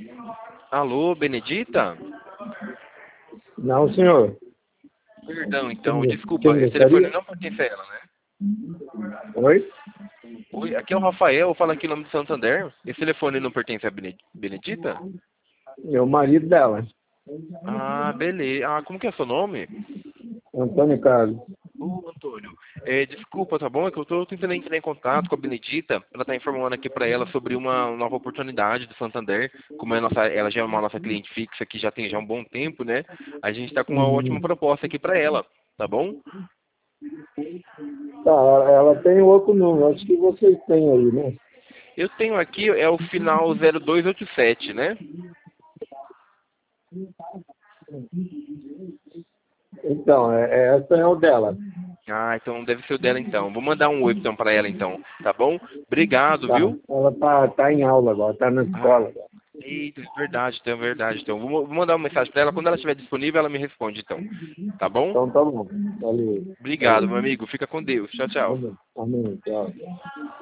Alô, Benedita? Não, senhor. Perdão, Quem, então, desculpa, quem esse telefone gostaria? não pertence a ela, né? Oi? Oi, aqui é o Rafael, eu falo aqui em nome de Santander. Esse telefone não pertence a Benedita? É o marido dela, Ah, beleza. Ah, como que é seu nome? Antônio Carlos. Ô, Antônio, desculpa, tá bom? É que eu tô tentando entrar em contato com a Benedita. Ela tá informando aqui pra ela sobre uma nova oportunidade do Santander. Como ela já é uma nossa cliente fixa aqui já tem já um bom tempo, né? A gente tá com uma ótima Uhum. proposta aqui pra ela, tá bom? Tá, ela tem outro número, acho que vocês têm aí, né? Eu tenho aqui, é o final 0287, né? Então, essa é o dela. Ah, então deve ser o dela então. Vou mandar um oi então pra ela então, tá bom? Obrigado, Tá, viu? ela tá em aula agora, tá na Ah, escola agora. eita, é verdade, então, é verdade. Então, vou mandar uma mensagem pra ela. Quando ela estiver disponível, ela me responde então, tá bom? Então tá bom. Valeu. Obrigado, Valeu. meu amigo. Fica com Deus. Tchau, tchau. Amém. Amém. Tchau.